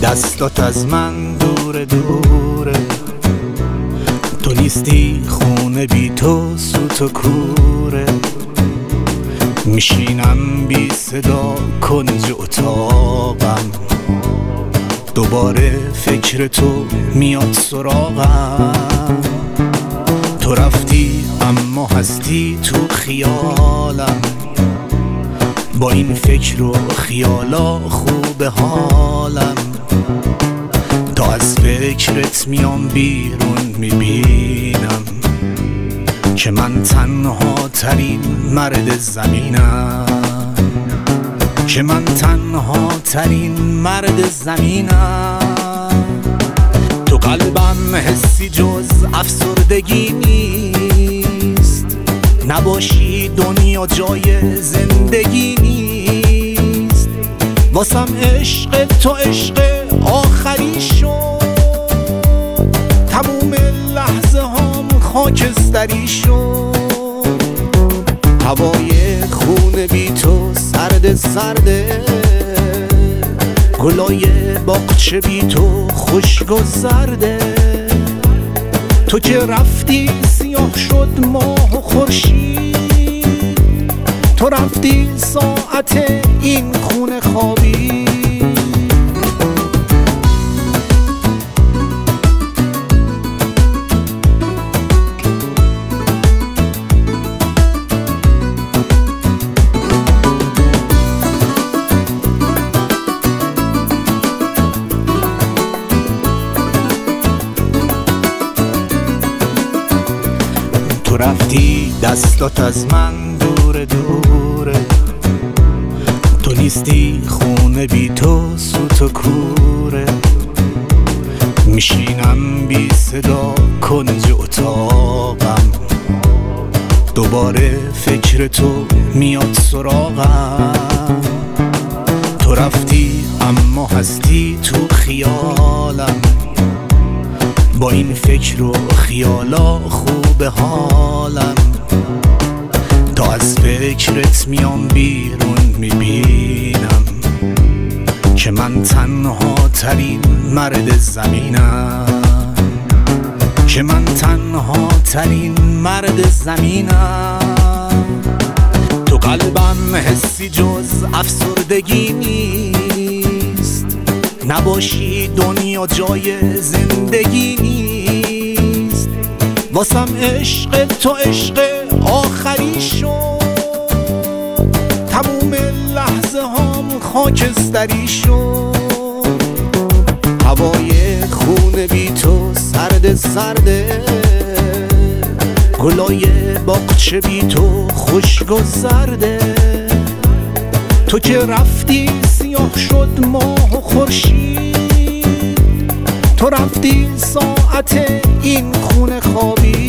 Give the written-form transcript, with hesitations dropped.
دستات از من دوره دوره، تو نیستی خونه بی تو سوت و کوره. میشینم بی صدا کنج اتاقم، دوباره فکر تو میاد سراغم. تو رفتی اما هستی تو خیالم، با این فکر و خیالا خوب حالم. تا از فکرت میام بیرون میبینم که من تنها ترین مرد زمینم، که من تنها ترین مرد زمینم. تو قلبم حسی جز افسردگی نیست، نباشی دنیا جای زندگی نیست. واسم عشق تو عشق آخری شد، تموم لحظه هام خاکستری شد. هوای خونه بی تو سرد سرده، گلای باغچه بی تو خشک و زرده. تو که رفتی سیاه شد ماه و خورشید، تو رفتی ساعت این خونه خوابی. تو رفتی دستات از من دوره دوره، تو نیستی خونه بی تو سوت و کوره. میشینم بی صدا کنج اتاقم، دوباره فکر تو میاد سراغم. تو رفتی اما هستی تو خیالم، با این فکر و خیالا خوب حالم. تا از فکرت میام بیرون میبینم که من تنها ترین مرد زمینم، که من تنها ترین مرد زمینم. تو قلبم حسی جز افسردگی نیست، نباشی دنیا جای زندگی نیست. واسم عشق تو عشق آخری شد، تموم لحظه هام خاکستری شد. هوای خونه بی تو سرد سرده، گلای باغچه بی تو خشک و زرده. تو که رفتی سیاه شد ماه و خورشید، تو رفتی ساعت این خونه خوابی.